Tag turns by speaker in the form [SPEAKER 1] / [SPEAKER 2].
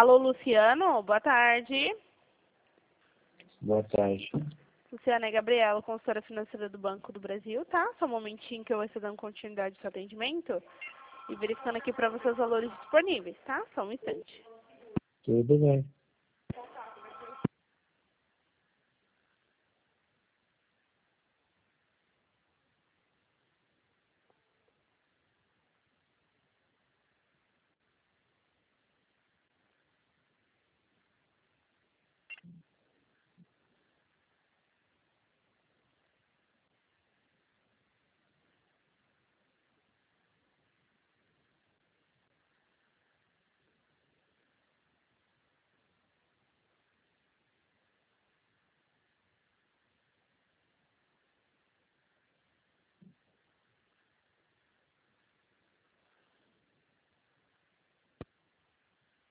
[SPEAKER 1] Alô, Luciano, boa tarde.
[SPEAKER 2] Boa tarde.
[SPEAKER 1] Luciana e Gabriela, consultora financeira do Banco do Brasil, tá? Só um momentinho que eu vou dando continuidade do seu atendimento e verificando aqui para você os valores disponíveis, tá? Só um instante.
[SPEAKER 2] Tudo bem.